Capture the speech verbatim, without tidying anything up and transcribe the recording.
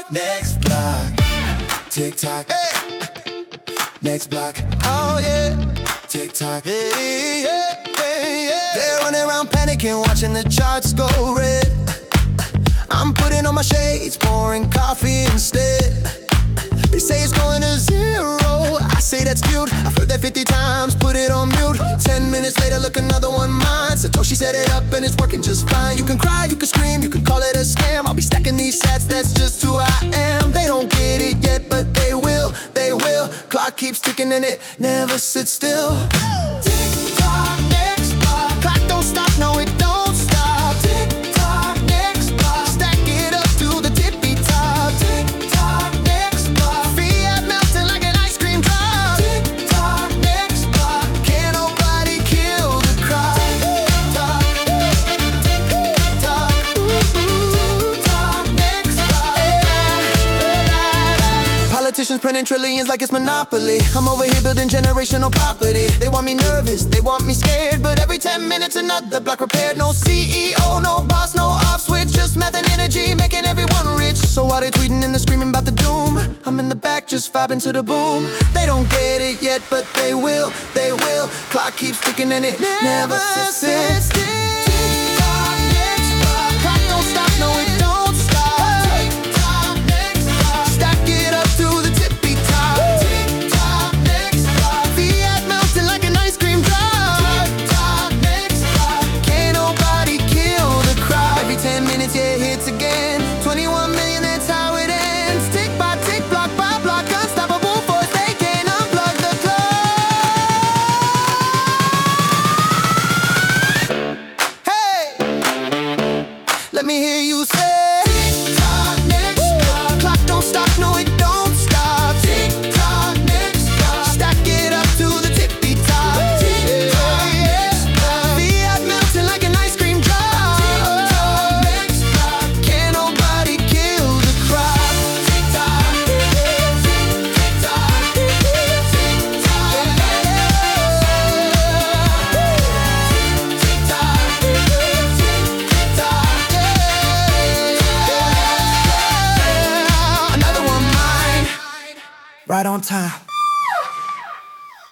next block. Tick tock, hey. Next block, oh yeah. Tick tock, hey, yeah, hey, yeah. They're running around panicking, watching the charts go red. I'm putting on my shades, pouring coffee instead. They say it's going to zero, I say that's cute. I've heard that fifty times, put it on mute. Ten minutes later, look, another one mine. Satoshi set it up and it's working just fine. You can cry, you can scream, you can call it a scam. I'll be stacking these sats, that's just who I am. They don't get it yet, but they will, they will. Clock keeps ticking and it never sits still. Tick tock, next block. Clock don't stop, no it don't stop. Tick tock, next block. Stack it up to the tippy top. Tick tock, next block. Fiat melting like an ice cream drop. Tick tock, next block. Can't nobody kill the crowd. Tick tock, tick tock, tick tock, next block. Politicians printing trillions like it's Monopoly. I'm over here building generational property. They want me nervous, they want me scared, but every ten minutes another block repaired. No C E O, no boss, no off switch, just math and energy making everyone rich. So while they tweeting and they're screaming about the doom, I'm in the back just vibing to the boom. They don't get it yet, but they will, they will. Clock keeps ticking and it never sits still. Tick tock, next block. Clock don't stop, no it don't stop. Tick tock, next block. Stack it up to the tippy top. Tick tock, next block. Fiat melting like an ice cream drop. Tick tock, next block. Can't nobody kill the crowd. Every ten minutes, yeah, it hits again. Twenty-one million, that's how it ends. Tick by tick, block by block, unstoppable force. They can't unplug the clock. Hey, let me hear you say, tick tock, next block. Clock don't stop, no it don't stop. Tick tock, next block. Stack it up to the tippy top. Tick tock, next block. Fiat melting like an ice cream drop. Tick tock, next block. Can't nobody kill the crowd. Tick tock, tick tock, tick tock, tick tock, tick tock, yeah. Another one mine, right on time.